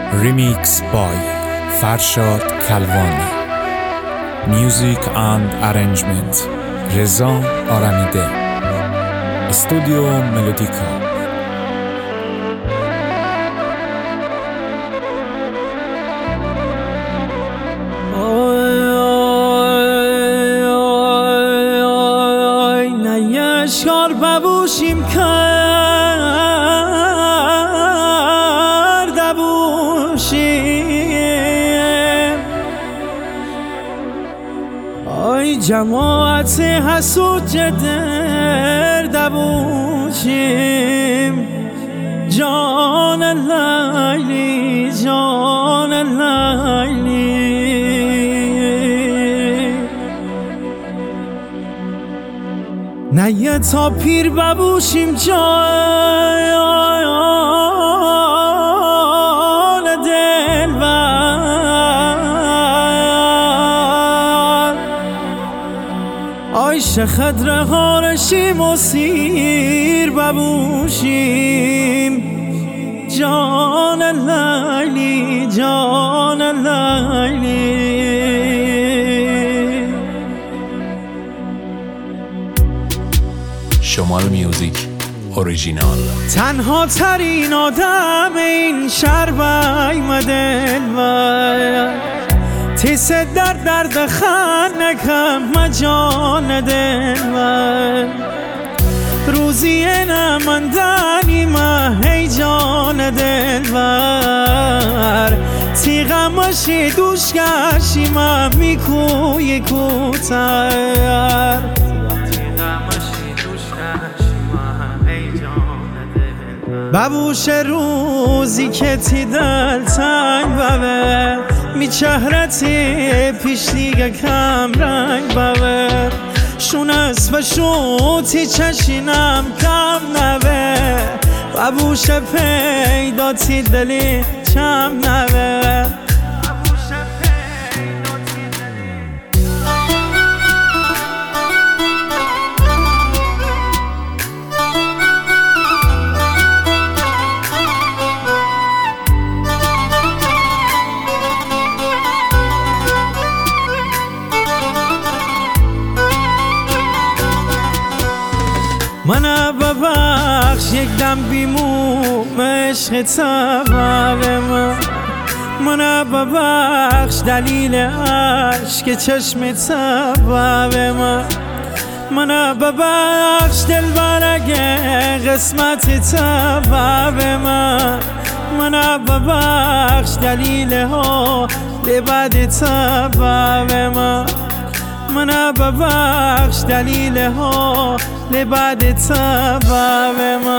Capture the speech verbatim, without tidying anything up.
Remix by Farshad Kalwani. Music and arrangement Reza Aramide. Studio Melodica. اشکار ببوشیم کرده بوشیم آی جماعت حسود جدر بوشیم جان لیلی جان لیلی نه یه تا پیر ببوشیم جان دلبر آی شخدر غارشیم و سیر ببوشیم جان لیلی جان لیلی شمال میوزیک اوریجینال. تنها ترین آدم این شهر بای دلبر تیس در درد خانکم مجان دلبر روزی نماندنی ما هی جان دلبر تیغمشی دوش کشی ما میکوی کوتر ببوش روزی که تی دل تنگ ببه می چهرتی پیش دیگه کم رنگ ببه شون است و شوتی چشینم کم نبه ببوش پیدا تی دلی چم نبه من ببخش یک دم بیموم عشق سبب من من ببخش دلیل عشق چشم سبب من من ببخش دل برگه قسمت سبب من من ببخش دلیل ها لبد سبب من من ببخش دلیل ها لبعد سبب من